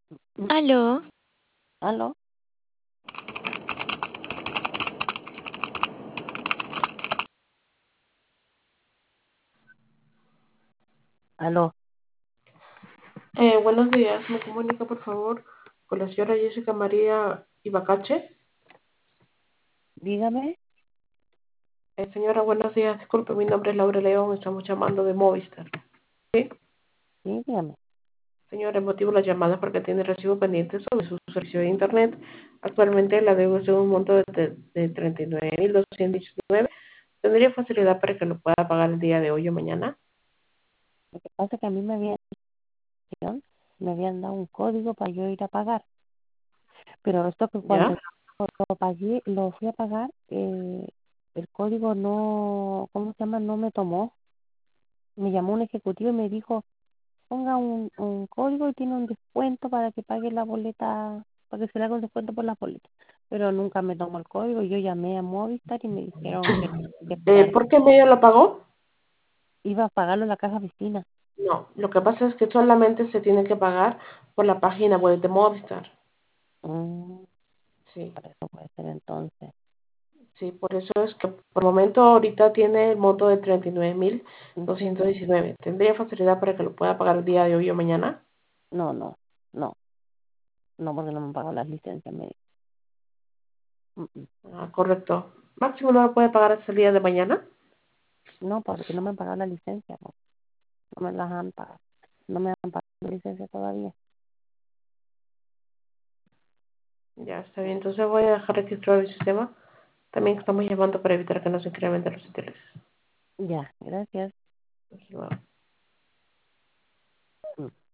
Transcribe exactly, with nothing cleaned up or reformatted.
Aló, ¿Aló? ¿Aló? Eh, buenos días, me comunica por favor con la señora Jessica María Ibacache. Dígame. Eh, señora, buenos días, disculpe, mi nombre es Laura León, estamos llamando de Movistar. ¿Sí? Sí, dígame. Señora, el motivo de la llamada es porque tiene recibo pendiente sobre su servicio de internet. Actualmente la deuda es de un monto de, de treinta y nueve mil doscientos diecinueve. ¿Tendría facilidad para que lo pueda pagar el día de hoy o mañana? Lo que pasa es que a mí me habían, me habían dado un código para yo ir a pagar, pero esto que ¿Ya? cuando lo pagué, lo fui a pagar, eh, el código no, ¿cómo se llama? No me tomó. Me llamó un ejecutivo y me dijo, ponga un, un código y tiene un descuento para que pague la boleta, para que se le haga un descuento por la boleta. Pero nunca me tomó el código. Yo llamé a Movistar y me dijeron que, que Eh, esperar. ¿por qué medio lo pagó? Iba a pagarlo en la caja vecina. No, lo que pasa es que solamente se tiene que pagar por la página web de Movistar. Mm, Sí. por eso puede ser entonces. Sí, por eso es que por el momento ahorita tiene el monto de treinta y nueve mil Sí. doscientos diecinueve. ¿Tendría facilidad para que lo pueda pagar el día de hoy o mañana? No, no, no, no, porque no me han pagado las licencias médicas. Mm, mm. Ah, correcto. Máximo no lo puede pagar hasta el día de mañana. No, porque no me han pagado la licencia, po. No me las han pagado. No me han pagado la licencia todavía. Ya está bien, entonces voy a dejar registrado el sistema. También estamos llamando para evitar que no se incrementen los intereses. Ya, gracias. Hasta luego. Mm.